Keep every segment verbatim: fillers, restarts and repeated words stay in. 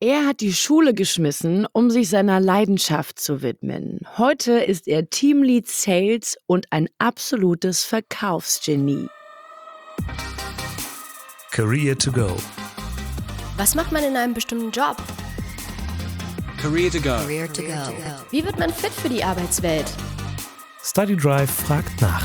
Er hat die Schule geschmissen, um sich seiner Leidenschaft zu widmen. Heute ist er Teamlead Sales und ein absolutes Verkaufsgenie. Career to go. Was macht man in einem bestimmten Job? Career to go. Career to go. Wie wird man fit für die Arbeitswelt? Study Drive fragt nach.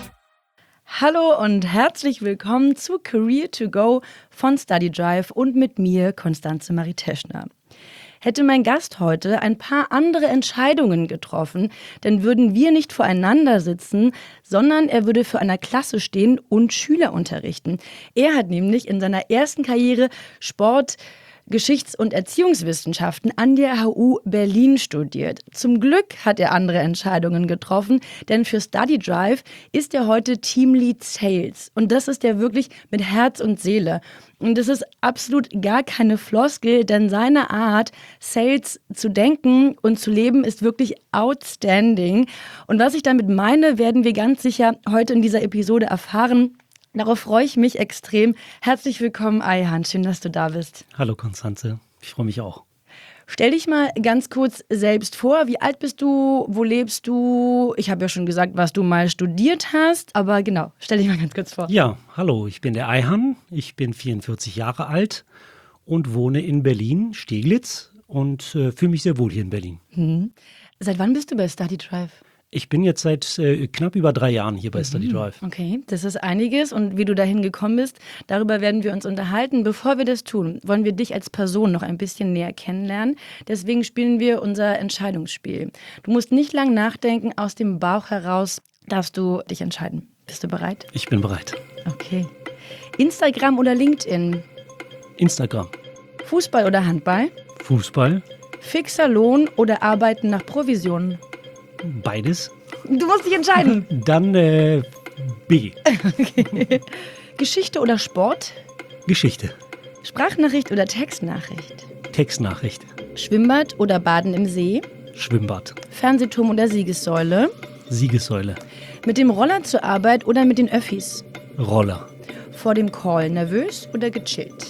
Hallo und herzlich willkommen zu Career to go von Study Drive und mit mir, Konstanze Marie Teschner. Hätte mein Gast heute ein paar andere Entscheidungen getroffen, dann würden wir nicht voreinander sitzen, sondern er würde für eine Klasse stehen und Schüler unterrichten. Er hat nämlich in seiner ersten Karriere Sport, Geschichts- und Erziehungswissenschaften an der H U Berlin studiert. Zum Glück hat er andere Entscheidungen getroffen, denn für Study Drive ist er heute Teamlead Sales. Und das ist er wirklich mit Herz und Seele. Und das ist absolut gar keine Floskel, denn seine Art, Sales zu denken und zu leben, ist wirklich outstanding. Und was ich damit meine, werden wir ganz sicher heute in dieser Episode erfahren. Darauf freue ich mich extrem. Herzlich willkommen, Ayhan. Schön, dass du da bist. Hallo Konstanze, ich freue mich auch. Stell dich mal ganz kurz selbst vor. Wie alt bist du? Wo lebst du? Ich habe ja schon gesagt, was du mal studiert hast. Aber genau, stell dich mal ganz kurz vor. Ja, hallo, ich bin der Ayhan. Ich bin vierundvierzig Jahre alt und wohne in Berlin, Steglitz und äh, fühle mich sehr wohl hier in Berlin. Hm. Seit wann bist du bei Study Drive? Ich bin jetzt seit äh, knapp über drei Jahren hier bei mhm. Study Drive. Okay, das ist einiges und wie du dahin gekommen bist, darüber werden wir uns unterhalten. Bevor wir das tun, wollen wir dich als Person noch ein bisschen näher kennenlernen. Deswegen spielen wir unser Entscheidungsspiel. Du musst nicht lang nachdenken, aus dem Bauch heraus darfst du dich entscheiden. Bist du bereit? Ich bin bereit. Okay. Instagram oder LinkedIn? Instagram. Fußball oder Handball? Fußball. Fixer Lohn oder Arbeiten nach Provision? Beides. Du musst dich entscheiden. Dann äh, B. Okay. Geschichte oder Sport? Geschichte. Sprachnachricht oder Textnachricht? Textnachricht. Schwimmbad oder Baden im See? Schwimmbad. Fernsehturm oder Siegessäule? Siegessäule. Mit dem Roller zur Arbeit oder mit den Öffis? Roller. Vor dem Call nervös oder gechillt?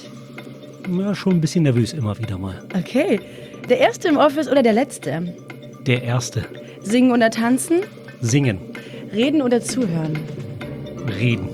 Ja, schon ein bisschen nervös immer wieder mal. Okay. Der Erste im Office oder der Letzte? Der Erste. Singen oder tanzen? Singen. Reden oder zuhören? Reden.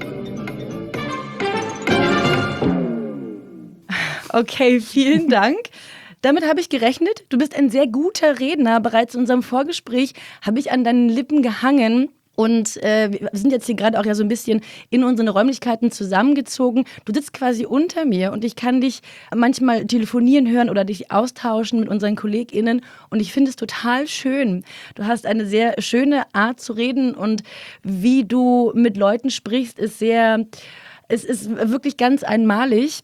Okay, vielen Dank. Damit habe ich gerechnet. Du bist ein sehr guter Redner. Bereits in unserem Vorgespräch habe ich an deinen Lippen gehangen. Und äh, wir sind jetzt hier gerade auch ja so ein bisschen in unseren Räumlichkeiten zusammengezogen. Du sitzt quasi unter mir und ich kann dich manchmal telefonieren hören oder dich austauschen mit unseren KollegInnen. Und ich finde es total schön. Du hast eine sehr schöne Art zu reden und wie du mit Leuten sprichst, ist sehr, es ist wirklich ganz einmalig.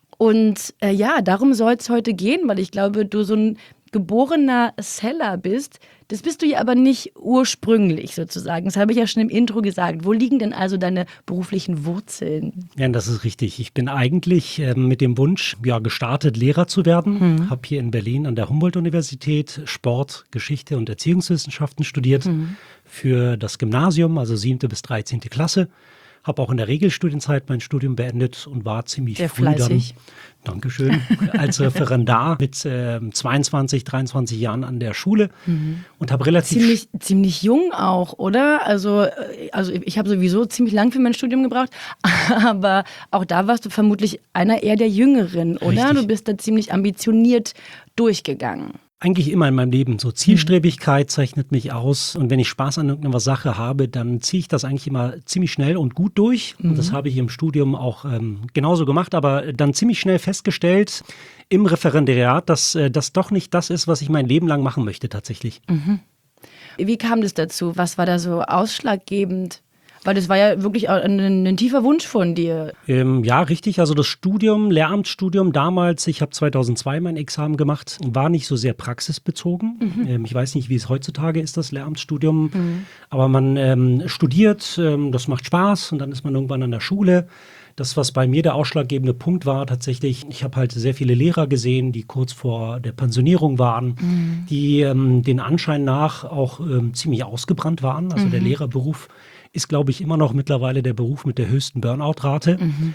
Und äh, ja, darum soll es heute gehen, weil ich glaube, du so ein geborener Seller bist. Das bist du ja aber nicht ursprünglich sozusagen. Das habe ich ja schon im Intro gesagt. Wo liegen denn also deine beruflichen Wurzeln? Ja, das ist richtig. Ich bin eigentlich äh, mit dem Wunsch ja, gestartet, Lehrer zu werden. Hm. Habe hier in Berlin an der Humboldt-Universität Sport, Geschichte und Erziehungswissenschaften studiert. Hm. Für das Gymnasium, also siebte bis dreizehnte Klasse. Habe auch in der Regelstudienzeit mein Studium beendet und war ziemlich Sehr früh fleißig. dann, Dankeschön, als Referendar mit äh, zweiundzwanzig, dreiundzwanzig Jahren an der Schule mhm. und habe relativ... Ziemlich, ziemlich jung auch, oder? Also, also ich habe sowieso ziemlich lang für mein Studium gebraucht, aber auch da warst du vermutlich einer eher der Jüngeren, oder? Richtig. Du bist da ziemlich ambitioniert durchgegangen. Eigentlich immer in meinem Leben. So Zielstrebigkeit zeichnet mich aus. Und wenn ich Spaß an irgendeiner Sache habe, dann ziehe ich das eigentlich immer ziemlich schnell und gut durch. Mhm. Und das habe ich im Studium auch ähm, genauso gemacht, aber dann ziemlich schnell festgestellt im Referendariat, dass äh, das doch nicht das ist, was ich mein Leben lang machen möchte tatsächlich. Mhm. Wie kam das dazu? Was war da so ausschlaggebend? Weil das war ja wirklich ein, ein tiefer Wunsch von dir. Ähm, ja, richtig. Also das Studium, Lehramtsstudium damals, ich habe zweitausendzwei mein Examen gemacht, war nicht so sehr praxisbezogen. Mhm. Ähm, ich weiß nicht, wie es heutzutage ist, das Lehramtsstudium. Mhm. Aber man ähm, studiert, ähm, das macht Spaß und dann ist man irgendwann an der Schule. Das, was bei mir der ausschlaggebende Punkt war, tatsächlich, ich habe halt sehr viele Lehrer gesehen, die kurz vor der Pensionierung waren, mhm. die ähm, den Anschein nach auch ähm, ziemlich ausgebrannt waren. Also mhm. der Lehrerberuf ist, glaube ich, immer noch mittlerweile der Beruf mit der höchsten Burnout-Rate. Mhm.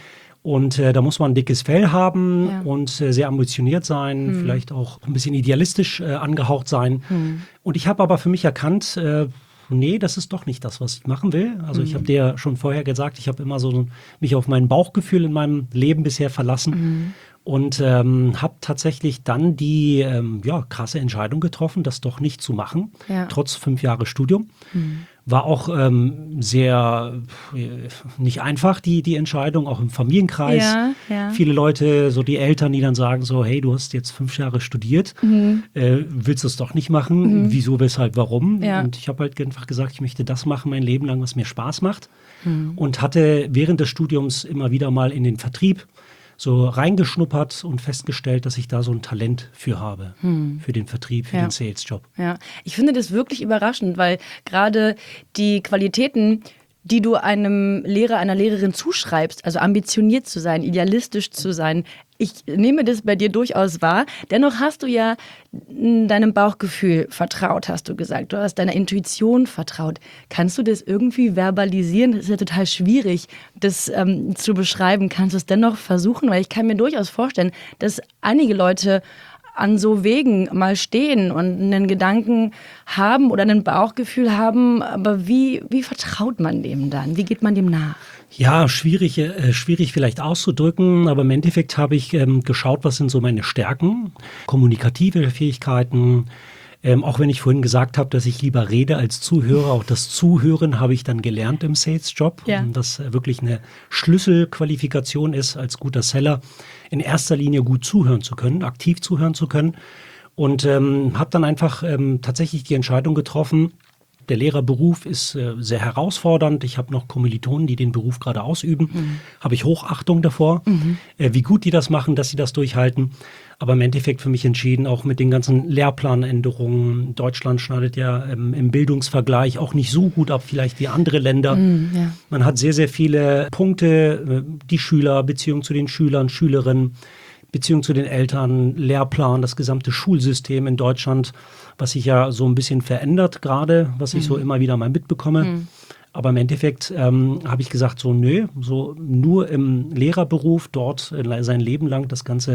Und äh, da muss man ein dickes Fell haben Ja. und äh, sehr ambitioniert sein, Hm. vielleicht auch ein bisschen idealistisch äh, angehaucht sein. Hm. Und ich habe aber für mich erkannt, äh, nee, das ist doch nicht das, was ich machen will. Also Mhm. ich habe dir ja schon vorher gesagt, ich habe immer so mich auf mein Bauchgefühl in meinem Leben bisher verlassen. Mhm. Und ähm, habe tatsächlich dann die ähm, ja, krasse Entscheidung getroffen, das doch nicht zu machen, Ja. trotz fünf Jahre Studium. Mhm. War auch ähm, sehr äh, nicht einfach, die, die Entscheidung, auch im Familienkreis. Ja, ja. Viele Leute, so die Eltern, die dann sagen so, hey, du hast jetzt fünf Jahre studiert, Mhm. äh, willst du es doch nicht machen? Mhm. Wieso, weshalb, warum? Ja. Und ich habe halt einfach gesagt, ich möchte das machen mein Leben lang, was mir Spaß macht. Mhm. Und hatte während des Studiums immer wieder mal in den Vertrieb so reingeschnuppert und festgestellt, dass ich da so ein Talent für habe, Hm. für den Vertrieb, für Ja. den Sales-Job. Ja, ich finde das wirklich überraschend, weil gerade die Qualitäten, die du einem Lehrer, einer Lehrerin zuschreibst, also ambitioniert zu sein, idealistisch zu sein, ich nehme das bei dir durchaus wahr. Dennoch hast du ja deinem Bauchgefühl vertraut, hast du gesagt. Du hast deiner Intuition vertraut. Kannst du das irgendwie verbalisieren? Das ist ja total schwierig, das ähm, zu beschreiben. Kannst du es dennoch versuchen? Weil ich kann mir durchaus vorstellen, dass einige Leute an so Wegen mal stehen und einen Gedanken haben oder ein Bauchgefühl haben, aber wie, wie vertraut man dem dann? Wie geht man dem nach? Ja, schwierig, äh, schwierig vielleicht auszudrücken, aber im Endeffekt habe ich ähm, geschaut, was sind so meine Stärken, kommunikative Fähigkeiten. Ähm, auch wenn ich vorhin gesagt habe, dass ich lieber rede als zuhöre, auch das Zuhören habe ich dann gelernt im Sales-Job, Ja. dass äh, wirklich eine Schlüsselqualifikation ist, als guter Seller in erster Linie gut zuhören zu können, aktiv zuhören zu können. Und ähm, habe dann einfach ähm, tatsächlich die Entscheidung getroffen, der Lehrerberuf ist äh, sehr herausfordernd. Ich habe noch Kommilitonen, die den Beruf gerade ausüben. Mhm. Habe ich Hochachtung davor, Mhm. äh, wie gut die das machen, dass sie das durchhalten. Aber im Endeffekt für mich entschieden, auch mit den ganzen Lehrplanänderungen. Deutschland schneidet ja ähm, im Bildungsvergleich auch nicht so gut ab, vielleicht wie andere Länder. Mhm, ja. Man hat sehr, sehr viele Punkte, äh, die Schüler, Beziehung zu den Schülern, Schülerinnen, Beziehung zu den Eltern, Lehrplan, das gesamte Schulsystem in Deutschland, was sich ja so ein bisschen verändert gerade, was ich Mhm. so immer wieder mal mitbekomme. Mhm. Aber im Endeffekt ähm, habe ich gesagt, so nö, so nur im Lehrerberuf dort äh, sein Leben lang das Ganze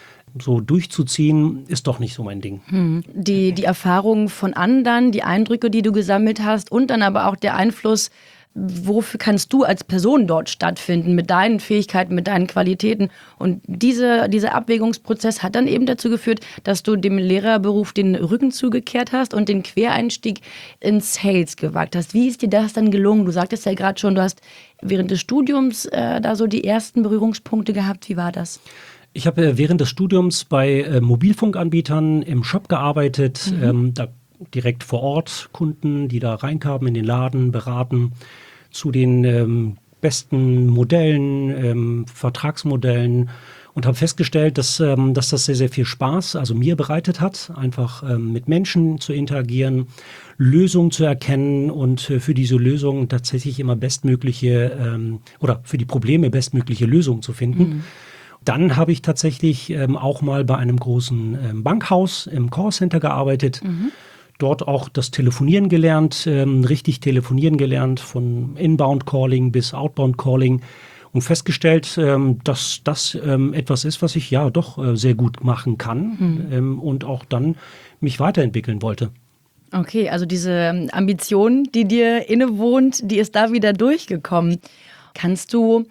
so durchzuziehen, ist doch nicht so mein Ding. Hm. Die, die Erfahrungen von anderen, die Eindrücke, die du gesammelt hast und dann aber auch der Einfluss, wofür kannst du als Person dort stattfinden, mit deinen Fähigkeiten, mit deinen Qualitäten. Und diese, dieser Abwägungsprozess hat dann eben dazu geführt, dass du dem Lehrerberuf den Rücken zugekehrt hast und den Quereinstieg in Sales gewagt hast. Wie ist dir das dann gelungen? Du sagtest ja gerade schon, du hast während des Studiums äh, da so die ersten Berührungspunkte gehabt. Wie war das? Ich habe äh, während des Studiums bei äh, Mobilfunkanbietern im Shop gearbeitet, Mhm. ähm, da direkt vor Ort Kunden, die da reinkamen in den Laden, beraten zu den ähm, besten Modellen, ähm, Vertragsmodellen und habe festgestellt, dass, ähm, dass das sehr, sehr viel Spaß, also mir bereitet hat, einfach ähm, mit Menschen zu interagieren, Lösungen zu erkennen und äh, für diese Lösungen tatsächlich immer bestmögliche ähm, oder für die Probleme bestmögliche Lösungen zu finden. Mhm. Dann habe ich tatsächlich ähm, auch mal bei einem großen ähm, Bankhaus im Callcenter gearbeitet. Mhm. Dort auch das Telefonieren gelernt, ähm, richtig telefonieren gelernt, von Inbound-Calling bis Outbound-Calling und festgestellt, ähm, dass das ähm, etwas ist, was ich ja doch äh, sehr gut machen kann Mhm. ähm, und auch dann mich weiterentwickeln wollte. Okay, also diese Ambition, die dir innewohnt, die ist da wieder durchgekommen. Kannst du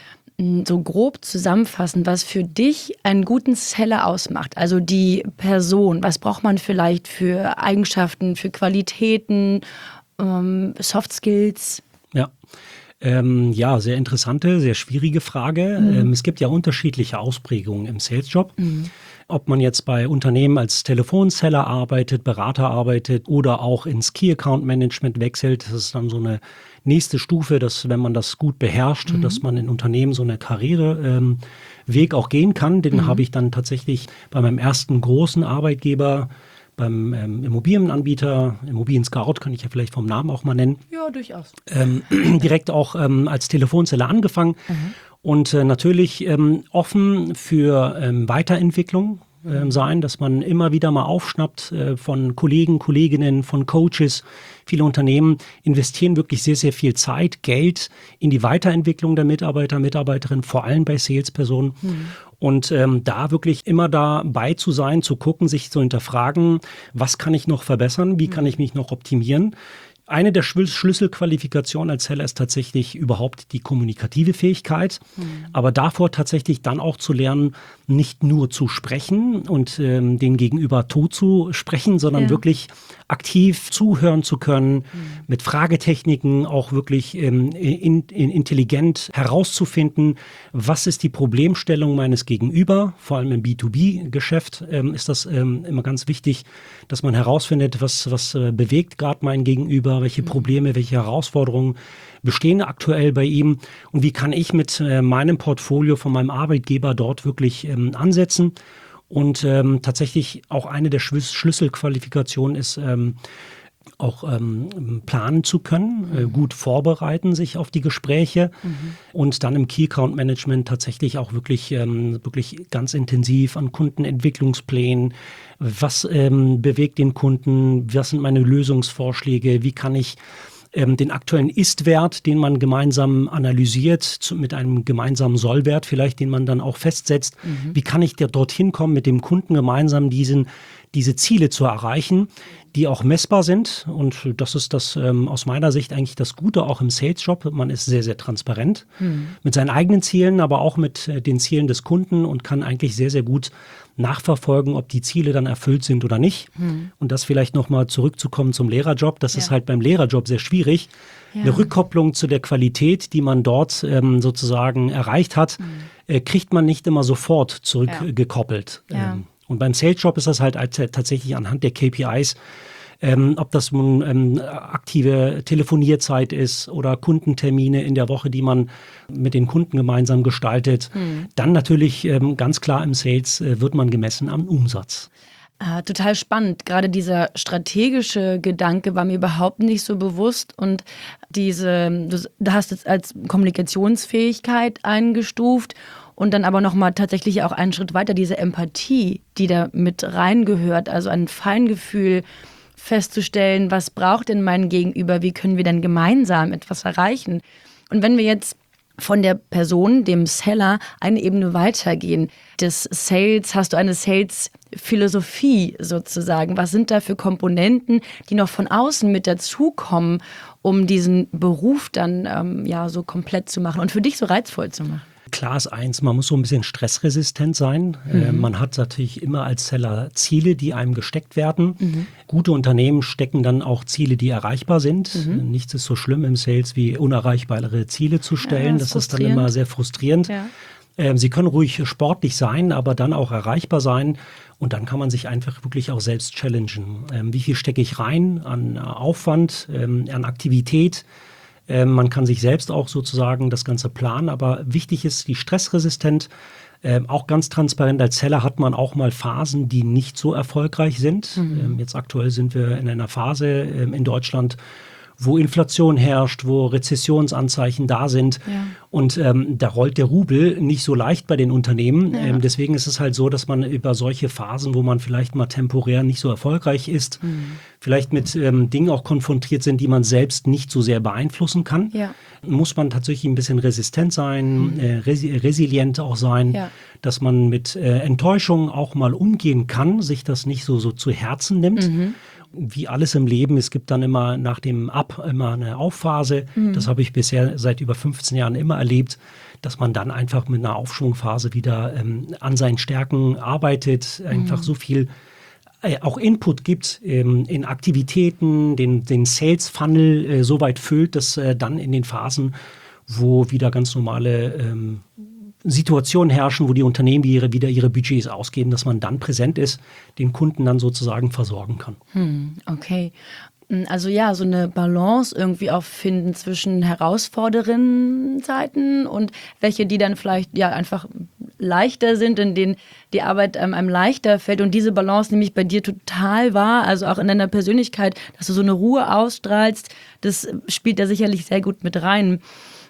mh, so grob zusammenfassen, was für dich einen guten Seller ausmacht? Also die Person, was braucht man vielleicht für Eigenschaften, für Qualitäten, ähm, Soft Skills? Ja. Ähm, ja, sehr interessante, sehr schwierige Frage. Mhm. Ähm, es gibt ja unterschiedliche Ausprägungen im Sales-Job. Mhm. Ob man jetzt bei Unternehmen als Telefonseller arbeitet, Berater arbeitet oder auch ins Key-Account-Management wechselt, das ist dann so eine nächste Stufe, dass wenn man das gut beherrscht, Mhm. dass man in Unternehmen so eine Karriereweg ähm, auch gehen kann. Den Mhm. habe ich dann tatsächlich bei meinem ersten großen Arbeitgeber, beim ähm, Immobilienanbieter, Immobilien Scout, kann ich ja vielleicht vom Namen auch mal nennen, Ja, durchaus. ähm, direkt auch ähm, als Telefonseller angefangen. Mhm. Und äh, natürlich ähm, offen für ähm, Weiterentwicklung. äh, sein, dass man immer wieder mal aufschnappt äh, von Kollegen, Kolleginnen, von Coaches. Viele Unternehmen investieren wirklich sehr, sehr viel Zeit, Geld in die Weiterentwicklung der Mitarbeiter, Mitarbeiterinnen, vor allem bei Salespersonen. Mhm. Und ähm, da wirklich immer dabei zu sein, zu gucken, sich zu hinterfragen, was kann ich noch verbessern, wie kann ich mich noch optimieren. Eine der Schlüsselqualifikationen als Seller ist tatsächlich überhaupt die kommunikative Fähigkeit, mhm. aber davor tatsächlich dann auch zu lernen, nicht nur zu sprechen und ähm, den Gegenüber tot zu sprechen, sondern ja. wirklich aktiv zuhören zu können, mhm. mit Fragetechniken auch wirklich ähm, in, in, intelligent herauszufinden, was ist die Problemstellung meines Gegenüber, vor allem im B zwei B-Geschäft ähm, ist das ähm, immer ganz wichtig, dass man herausfindet, was, was äh, bewegt gerade mein Gegenüber, welche Probleme, welche Herausforderungen bestehen aktuell bei ihm und wie kann ich mit äh, meinem Portfolio von meinem Arbeitgeber dort wirklich ähm, ansetzen. Und ähm, tatsächlich auch eine der Schlüs- Schlüsselqualifikationen ist, ähm, auch ähm, planen zu können, äh, gut vorbereiten sich auf die Gespräche mhm. und dann im Key Account Management tatsächlich auch wirklich, ähm, wirklich ganz intensiv an Kundenentwicklungsplänen, was ähm, bewegt den Kunden, was sind meine Lösungsvorschläge, wie kann ich ähm, den aktuellen Ist-Wert, den man gemeinsam analysiert, zu, mit einem gemeinsamen Soll-Wert vielleicht, den man dann auch festsetzt, mhm. wie kann ich da dorthin kommen, mit dem Kunden gemeinsam diesen, diese Ziele zu erreichen, die auch messbar sind. Und das ist das ähm, aus meiner Sicht eigentlich das Gute auch im Sales-Job. Man ist sehr, sehr transparent mhm. mit seinen eigenen Zielen, aber auch mit äh, den Zielen des Kunden und kann eigentlich sehr, sehr gut nachverfolgen, ob die Ziele dann erfüllt sind oder nicht. Mhm. Und das vielleicht nochmal zurückzukommen zum Lehrerjob. Das ja. ist halt beim Lehrerjob sehr schwierig. Ja. Eine Rückkopplung zu der Qualität, die man dort ähm, sozusagen erreicht hat, mhm. äh, kriegt man nicht immer sofort zurückgekoppelt. Ja. Ähm, Und beim Sales-Job ist das halt tatsächlich anhand der K P Is, ähm, ob das nun ähm, aktive Telefonierzeit ist oder Kundentermine in der Woche, die man mit den Kunden gemeinsam gestaltet. Hm. Dann natürlich ähm, ganz klar im Sales äh, wird man gemessen am Umsatz. Ah, total spannend. Gerade dieser strategische Gedanke war mir überhaupt nicht so bewusst. Und diese, du, du hast es als Kommunikationsfähigkeit eingestuft. Und dann aber nochmal tatsächlich auch einen Schritt weiter, diese Empathie, die da mit reingehört, also ein Feingefühl festzustellen, was braucht denn mein Gegenüber, wie können wir denn gemeinsam etwas erreichen? Und wenn wir jetzt von der Person, dem Seller, eine Ebene weitergehen, des Sales, hast du eine Sales-Philosophie sozusagen? Was sind da für Komponenten, die noch von außen mit dazukommen, um diesen Beruf dann ähm, ja so komplett zu machen und für dich so reizvoll zu machen? Klar ist eins, man muss so ein bisschen stressresistent sein. Mhm. Äh, man hat natürlich immer als Seller Ziele, die einem gesteckt werden. Mhm. Gute Unternehmen stecken dann auch Ziele, die erreichbar sind. Mhm. Nichts ist so schlimm im Sales, wie unerreichbare Ziele zu stellen. Ja, das, das ist dann immer sehr frustrierend. Ja. Ähm, sie können ruhig sportlich sein, aber dann auch erreichbar sein. Und dann kann man sich einfach wirklich auch selbst challengen. Ähm, wie viel stecke ich rein an Aufwand, ähm, an Aktivität? Ähm, man kann sich selbst auch sozusagen das Ganze planen, aber wichtig ist die stressresistent, ähm, auch ganz transparent. Als Seller hat man auch mal Phasen, die nicht so erfolgreich sind. Mhm. Ähm, jetzt aktuell sind wir in einer Phase ähm, in Deutschland, wo Inflation herrscht, wo Rezessionsanzeichen da sind. Ja. Und ähm, da rollt der Rubel nicht so leicht bei den Unternehmen. Ja. Ähm, deswegen ist es halt so, dass man über solche Phasen, wo man vielleicht mal temporär nicht so erfolgreich ist, mhm. vielleicht mit ähm, Dingen auch konfrontiert sind, die man selbst nicht so sehr beeinflussen kann, ja. muss man tatsächlich ein bisschen resistent sein, mhm. äh, resi- resilient auch sein, ja. dass man mit äh, Enttäuschungen auch mal umgehen kann, sich das nicht so, so zu Herzen nimmt. Mhm. Wie alles im Leben, es gibt dann immer nach dem Up immer eine Aufphase. Mhm. Das habe ich bisher seit über fünfzehn Jahren immer erlebt, dass man dann einfach mit einer Aufschwungphase wieder ähm, an seinen Stärken arbeitet, mhm. einfach so viel äh, auch Input gibt ähm, in Aktivitäten, den, den Sales-Funnel äh, so weit füllt, dass äh, dann in den Phasen, wo wieder ganz normale ähm, Situationen herrschen, wo die Unternehmen ihre, wieder ihre Budgets ausgeben, dass man dann präsent ist, den Kunden dann sozusagen versorgen kann. Hm, okay. Also ja, so eine Balance irgendwie auch finden zwischen Herausforderinnenseiten und welche, die dann vielleicht ja einfach leichter sind, in denen die Arbeit ähm, einem leichter fällt. Und diese Balance nehme ich bei dir total wahr, also auch in deiner Persönlichkeit, dass du so eine Ruhe ausstrahlst, das spielt da sicherlich sehr gut mit rein.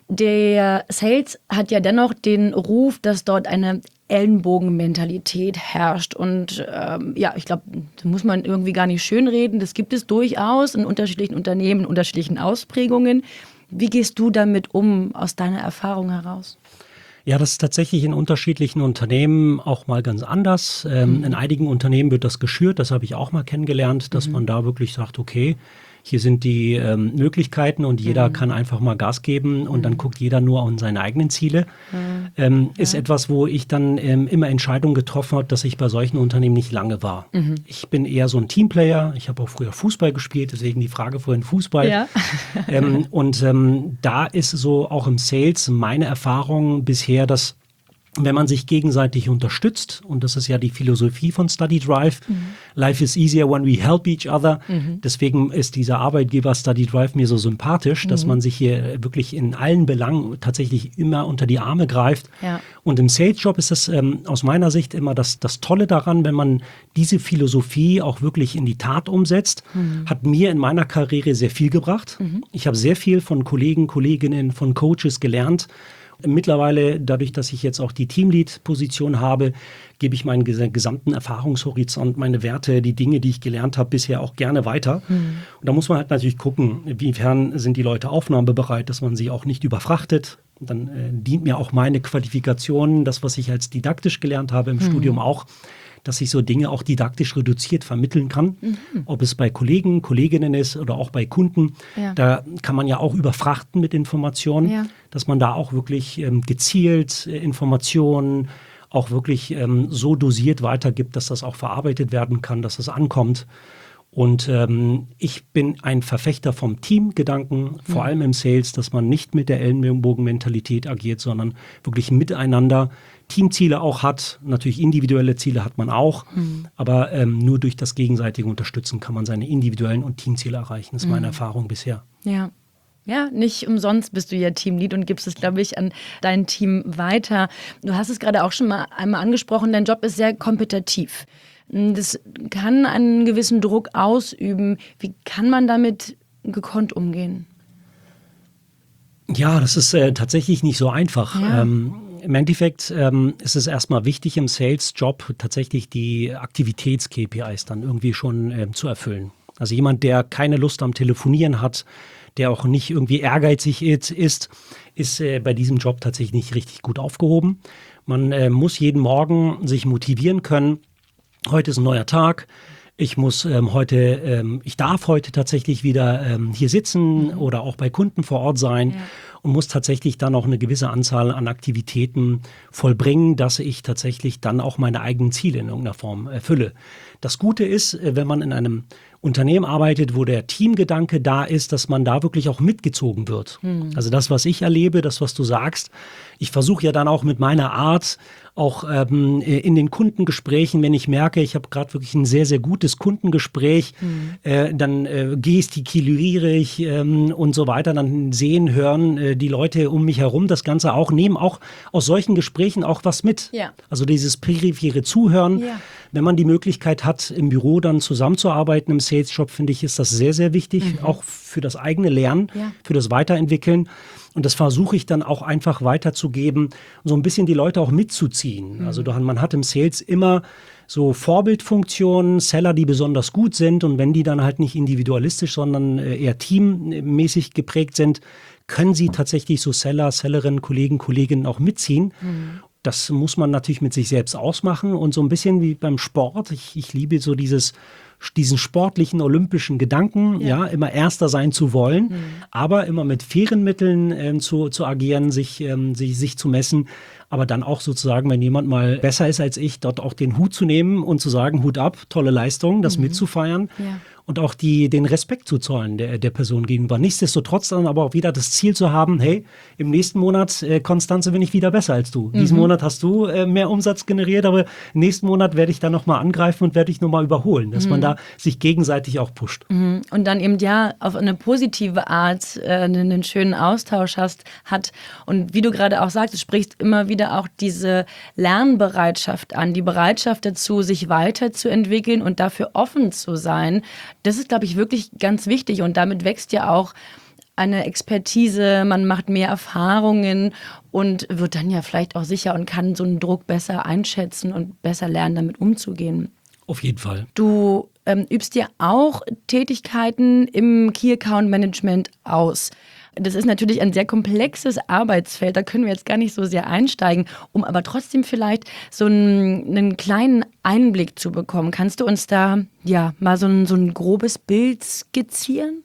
Der Sales hat ja dennoch den Ruf, dass dort eine Ellenbogenmentalität herrscht. Und ähm, ja, ich glaube, das muss man irgendwie gar nicht schönreden. Das gibt es durchaus in unterschiedlichen Unternehmen, in unterschiedlichen Ausprägungen. Wie gehst du damit um, aus deiner Erfahrung heraus? Ja, das ist tatsächlich in unterschiedlichen Unternehmen auch mal ganz anders. Ähm, mhm. In einigen Unternehmen wird das geschürt, das habe ich auch mal kennengelernt, dass mhm. man da wirklich sagt, okay, hier sind die ähm, Möglichkeiten und jeder mhm. kann einfach mal Gas geben und mhm. dann guckt jeder nur an seine eigenen Ziele. Mhm. Ähm, ja. Ist etwas, wo ich dann ähm, immer Entscheidungen getroffen habe, dass ich bei solchen Unternehmen nicht lange war. Mhm. Ich bin eher so ein Teamplayer. Ich habe auch früher Fußball gespielt, deswegen die Frage vorhin Fußball. Ja. ähm, und ähm, da ist so auch im Sales meine Erfahrung bisher, dass wenn man sich gegenseitig unterstützt, und das ist ja die Philosophie von Study Drive, mhm. Life is easier when we help each other. Mhm. Deswegen ist dieser Arbeitgeber Study Drive mir so sympathisch, mhm. dass man sich hier wirklich in allen Belangen tatsächlich immer unter die Arme greift. Ja. Und im Sales-Job ist das ähm, aus meiner Sicht immer das, das Tolle daran, wenn man diese Philosophie auch wirklich in die Tat umsetzt. Mhm. Hat mir in meiner Karriere sehr viel gebracht. Mhm. Ich habe sehr viel von Kollegen, Kolleginnen, von Coaches gelernt. Mittlerweile, dadurch, dass ich jetzt auch die Teamlead-Position habe, gebe ich meinen gesamten Erfahrungshorizont, meine Werte, die Dinge, die ich gelernt habe, bisher auch gerne weiter. Mhm. Und da muss man halt natürlich gucken, inwiefern sind die Leute aufnahmebereit, dass man sie auch nicht überfrachtet. Dann äh, dient mir auch meine Qualifikation, das, was ich als didaktisch gelernt habe im mhm. Studium auch, dass ich so Dinge auch didaktisch reduziert vermitteln kann. Mhm. Ob es bei Kollegen, Kolleginnen ist oder auch bei Kunden. Ja. Da kann man ja auch überfrachten mit Informationen, ja. dass man da auch wirklich ähm, gezielt äh, Informationen auch wirklich ähm, so dosiert weitergibt, dass das auch verarbeitet werden kann, dass das ankommt. Und ähm, ich bin ein Verfechter vom Teamgedanken, mhm. vor allem im Sales, dass man nicht mit der Ellenbogenmentalität agiert, sondern wirklich miteinander Teamziele auch hat. Natürlich individuelle Ziele hat man auch, mhm. aber ähm, nur durch das gegenseitige Unterstützen kann man seine individuellen und Teamziele erreichen. Das ist meine mhm. Erfahrung bisher. Ja. Ja, nicht umsonst bist du ja Teamlead und gibst es, glaube ich, an dein Team weiter. Du hast es gerade auch schon mal einmal angesprochen, dein Job ist sehr kompetitiv. Das kann einen gewissen Druck ausüben. Wie kann man damit gekonnt umgehen? Ja, das ist äh, tatsächlich nicht so einfach. Ja. Ähm, Im Endeffekt ähm, ist es erstmal wichtig im Sales-Job tatsächlich die Aktivitäts-K P Is dann irgendwie schon äh, zu erfüllen. Also jemand, der keine Lust am Telefonieren hat, der auch nicht irgendwie ehrgeizig ist, ist, ist äh, bei diesem Job tatsächlich nicht richtig gut aufgehoben. Man äh, muss jeden Morgen sich motivieren können. Heute ist ein neuer Tag. Ich muss ähm, heute, ähm, ich darf heute tatsächlich wieder ähm, hier sitzen mhm. oder auch bei Kunden vor Ort sein ja. und muss tatsächlich dann auch eine gewisse Anzahl an Aktivitäten vollbringen, dass ich tatsächlich dann auch meine eigenen Ziele in irgendeiner Form erfülle. Das Gute ist, wenn man in einem Unternehmen arbeitet, wo der Teamgedanke da ist, dass man da wirklich auch mitgezogen wird. Mhm. Also das, was ich erlebe, das, was du sagst, ich versuche ja dann auch mit meiner Art auch ähm, in den Kundengesprächen, wenn ich merke, ich habe gerade wirklich ein sehr, sehr gutes Kundengespräch, mhm. äh, dann äh, gestikuliere ich ähm, und so weiter, dann sehen, hören äh, die Leute um mich herum das Ganze auch, nehmen auch aus solchen Gesprächen auch was mit. Ja. Also dieses periphere Zuhören. Ja. Wenn man die Möglichkeit hat, im Büro dann zusammenzuarbeiten im Sales-Job, finde ich, ist das sehr, sehr wichtig, mhm. auch für das eigene Lernen, ja. für das Weiterentwickeln. Und das versuche ich dann auch einfach weiterzugeben, so ein bisschen die Leute auch mitzuziehen. Mhm. Also man hat im Sales immer so Vorbildfunktionen, Seller, die besonders gut sind. Und wenn die dann halt nicht individualistisch, sondern eher teammäßig geprägt sind, können sie tatsächlich so Seller, Sellerinnen, Kollegen, Kolleginnen auch mitziehen. Mhm. Das muss man natürlich mit sich selbst ausmachen und so ein bisschen wie beim Sport. Ich, ich liebe so dieses, diesen sportlichen, olympischen Gedanken, ja. ja, immer Erster sein zu wollen, mhm. aber immer mit fairen Mitteln äh, zu, zu agieren, sich, ähm, sich, sich zu messen. Aber dann auch sozusagen, wenn jemand mal besser ist als ich, dort auch den Hut zu nehmen und zu sagen, Hut ab, tolle Leistung, das mhm. mitzufeiern. Ja. Und auch die, den Respekt zu zollen der, der Person gegenüber. Nichtsdestotrotz dann aber auch wieder das Ziel zu haben, hey, im nächsten Monat, äh, Konstanze, bin ich wieder besser als du. Mhm. Diesen Monat hast du äh, mehr Umsatz generiert, aber nächsten Monat werde ich dann nochmal angreifen und werde ich nochmal überholen. Dass mhm. man da sich gegenseitig auch pusht. Mhm. Und dann eben ja auf eine positive Art äh, einen schönen Austausch hast, hat. Und wie du gerade auch sagst, du sprichst immer wieder auch diese Lernbereitschaft an, die Bereitschaft dazu, sich weiterzuentwickeln und dafür offen zu sein. Das ist, glaube ich, wirklich ganz wichtig und damit wächst ja auch eine Expertise, man macht mehr Erfahrungen und wird dann ja vielleicht auch sicher und kann so einen Druck besser einschätzen und besser lernen, damit umzugehen. Auf jeden Fall. Du ähm, übst dir auch Tätigkeiten im Key Account Management aus. Das ist natürlich ein sehr komplexes Arbeitsfeld, da können wir jetzt gar nicht so sehr einsteigen, um aber trotzdem vielleicht so einen, einen kleinen Einblick zu bekommen. Kannst du uns da ja mal so ein, so ein grobes Bild skizzieren?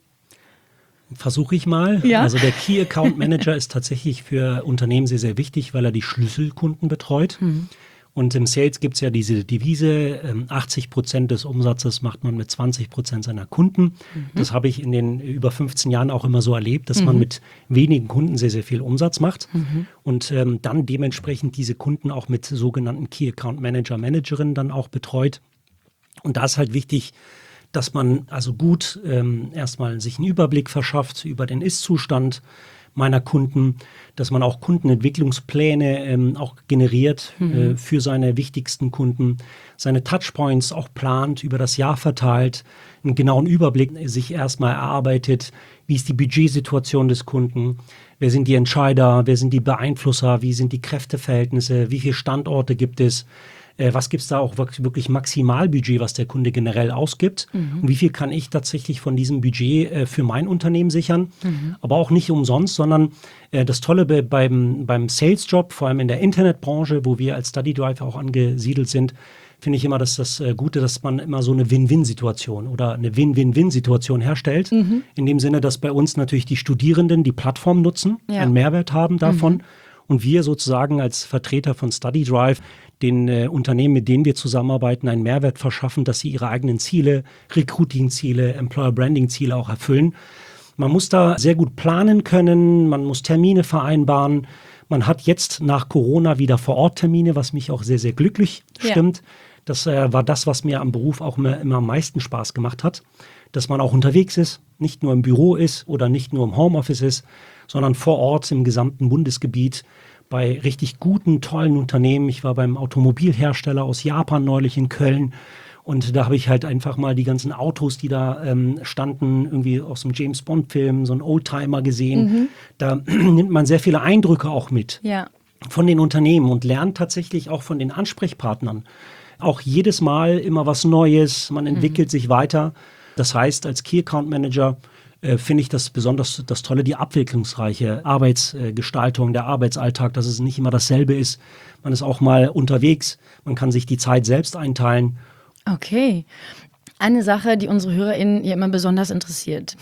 Versuche ich mal. Ja. Also der Key Account Manager ist tatsächlich für Unternehmen sehr, sehr wichtig, weil er die Schlüsselkunden betreut. Mhm. Und im Sales gibt es ja diese Devise, achtzig Prozent des Umsatzes macht man mit zwanzig Prozent seiner Kunden. Mhm. Das habe ich in den über fünfzehn Jahren auch immer so erlebt, dass mhm. man mit wenigen Kunden sehr, sehr viel Umsatz macht. Mhm. Und ähm, dann dementsprechend diese Kunden auch mit sogenannten Key Account Manager, Managerinnen dann auch betreut. Und da ist halt wichtig, dass man also gut ähm, erstmal sich einen Überblick verschafft über den Ist-Zustand meiner Kunden, dass man auch Kundenentwicklungspläne ähm, auch generiert mhm. äh, für seine wichtigsten Kunden, seine Touchpoints auch plant, über das Jahr verteilt, einen genauen Überblick sich erstmal erarbeitet, wie ist die Budgetsituation des Kunden, wer sind die Entscheider, wer sind die Beeinflusser, wie sind die Kräfteverhältnisse, wie viele Standorte gibt es, äh, was gibt es da auch wirklich Maximalbudget, was der Kunde generell ausgibt mhm. und wie viel kann ich tatsächlich von diesem Budget äh, für mein Unternehmen sichern, mhm. aber auch nicht umsonst, sondern äh, das Tolle be- beim, beim Sales-Job, vor allem in der Internetbranche, wo wir als Study Drive auch angesiedelt sind, finde ich immer, dass das äh, Gute, dass man immer so eine Win-Win-Situation oder eine Win-Win-Win-Situation herstellt. Mhm. In dem Sinne, dass bei uns natürlich die Studierenden die Plattform nutzen, ja. einen Mehrwert haben davon. Mhm. Und wir sozusagen als Vertreter von Study Drive den äh, Unternehmen, mit denen wir zusammenarbeiten, einen Mehrwert verschaffen, dass sie ihre eigenen Ziele, Recruiting-Ziele, Employer-Branding-Ziele auch erfüllen. Man muss da sehr gut planen können, man muss Termine vereinbaren. Man hat jetzt nach Corona wieder Vor-Ort-Termine, was mich auch sehr, sehr glücklich stimmt. Ja. Das äh, war das, was mir am Beruf auch immer, immer am meisten Spaß gemacht hat, dass man auch unterwegs ist, nicht nur im Büro ist oder nicht nur im Homeoffice ist, sondern vor Ort im gesamten Bundesgebiet bei richtig guten, tollen Unternehmen. Ich war beim Automobilhersteller aus Japan neulich in Köln und da habe ich halt einfach mal die ganzen Autos, die da ähm, standen, irgendwie aus dem James-Bond-Film, so einen Oldtimer gesehen. Mhm. Da nimmt man sehr viele Eindrücke auch mit ja. von den Unternehmen und lernt tatsächlich auch von den Ansprechpartnern. Auch jedes Mal immer was Neues, man entwickelt mhm. sich weiter. Das heißt, als Key Account Manager äh, finde ich das besonders das Tolle, die abwechslungsreiche Arbeitsgestaltung, der Arbeitsalltag, dass es nicht immer dasselbe ist. Man ist auch mal unterwegs, man kann sich die Zeit selbst einteilen. Okay. Eine Sache, die unsere HörerInnen ja immer besonders interessiert.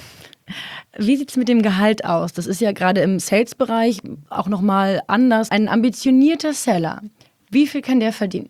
Wie sieht es mit dem Gehalt aus? Das ist ja gerade im Sales-Bereich auch nochmal anders. Ein ambitionierter Seller, wie viel kann der verdienen?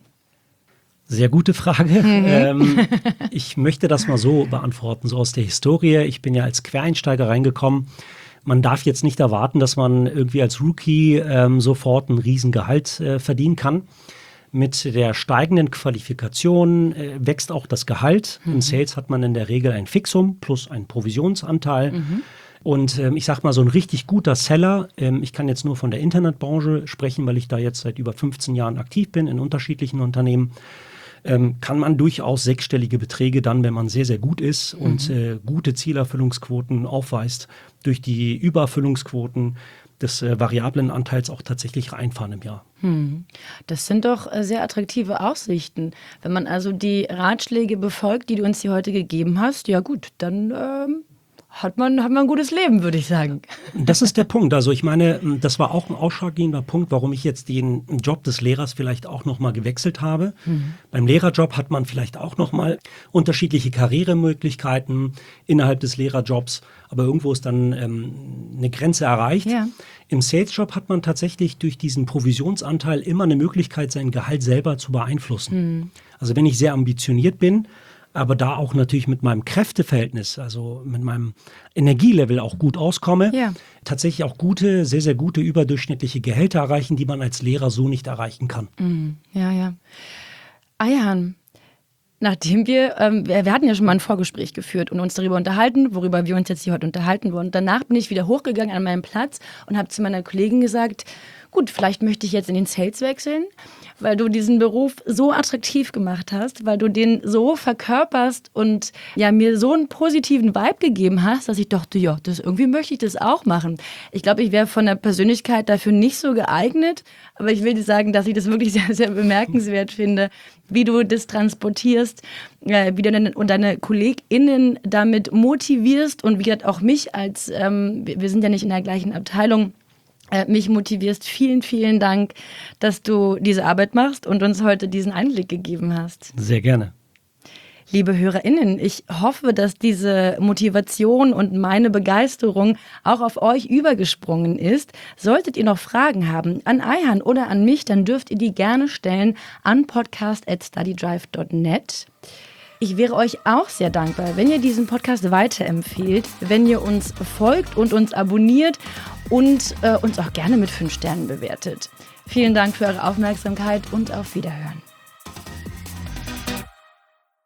Sehr gute Frage. Mhm. Ähm, ich möchte das mal so beantworten, so aus der Historie. Ich bin ja als Quereinsteiger reingekommen. Man darf jetzt nicht erwarten, dass man irgendwie als Rookie ähm, sofort ein Riesengehalt äh, verdienen kann. Mit der steigenden Qualifikation äh, wächst auch das Gehalt. Mhm. Im Sales hat man in der Regel ein Fixum plus einen Provisionsanteil. Mhm. Und ähm, ich sag mal, so ein richtig guter Seller, ähm, ich kann jetzt nur von der Internetbranche sprechen, weil ich da jetzt seit über fünfzehn Jahren aktiv bin in unterschiedlichen Unternehmen, ähm, kann man durchaus sechsstellige Beträge dann, wenn man sehr, sehr gut ist mhm. und äh, gute Zielerfüllungsquoten aufweist, durch die Übererfüllungsquoten des äh, variablen Anteils auch tatsächlich reinfahren im Jahr. Hm. Das sind doch äh, sehr attraktive Aussichten. Wenn man also die Ratschläge befolgt, die du uns hier heute gegeben hast, ja gut, dann ähm, hat man, hat man ein gutes Leben, würde ich sagen. Das ist der Punkt. Also ich meine, das war auch ein ausschlaggebender Punkt, warum ich jetzt den Job des Lehrers vielleicht auch nochmal gewechselt habe. Mhm. Beim Lehrerjob hat man vielleicht auch nochmal unterschiedliche Karrieremöglichkeiten innerhalb des Lehrerjobs, aber irgendwo ist dann ähm, eine Grenze erreicht. Ja. Im Salesjob hat man tatsächlich durch diesen Provisionsanteil immer eine Möglichkeit, sein Gehalt selber zu beeinflussen. Mhm. Also wenn ich sehr ambitioniert bin, aber da auch natürlich mit meinem Kräfteverhältnis, also mit meinem Energielevel auch gut auskomme, ja. tatsächlich auch gute, sehr, sehr gute überdurchschnittliche Gehälter erreichen, die man als Lehrer so nicht erreichen kann. Mm, ja, ja. Ayhan, nachdem wir, ähm, wir, wir hatten ja schon mal ein Vorgespräch geführt und uns darüber unterhalten, worüber wir uns jetzt hier heute unterhalten wollen. Und danach bin ich wieder hochgegangen an meinen Platz und habe zu meiner Kollegin gesagt, gut, vielleicht möchte ich jetzt in den Sales wechseln, weil du diesen Beruf so attraktiv gemacht hast, weil du den so verkörperst und ja mir so einen positiven Vibe gegeben hast, dass ich dachte, ja, das irgendwie möchte ich das auch machen. Ich glaube, ich wäre von der Persönlichkeit dafür nicht so geeignet, aber ich will dir sagen, dass ich das wirklich sehr, sehr bemerkenswert finde, wie du das transportierst, äh, wie du deine, und deine KollegInnen damit motivierst und wie gesagt auch mich als, ähm, wir sind ja nicht in der gleichen Abteilung, mich motivierst. Vielen, vielen Dank, dass du diese Arbeit machst und uns heute diesen Einblick gegeben hast. Sehr gerne. Liebe HörerInnen, ich hoffe, dass diese Motivation und meine Begeisterung auch auf euch übergesprungen ist. Solltet ihr noch Fragen haben an Ayhan oder an mich, dann dürft ihr die gerne stellen an podcast at studydrive dot net. Ich wäre euch auch sehr dankbar, wenn ihr diesen Podcast weiterempfehlt, wenn ihr uns folgt und uns abonniert und äh, uns auch gerne mit fünf Sternen bewertet. Vielen Dank für eure Aufmerksamkeit und auf Wiederhören.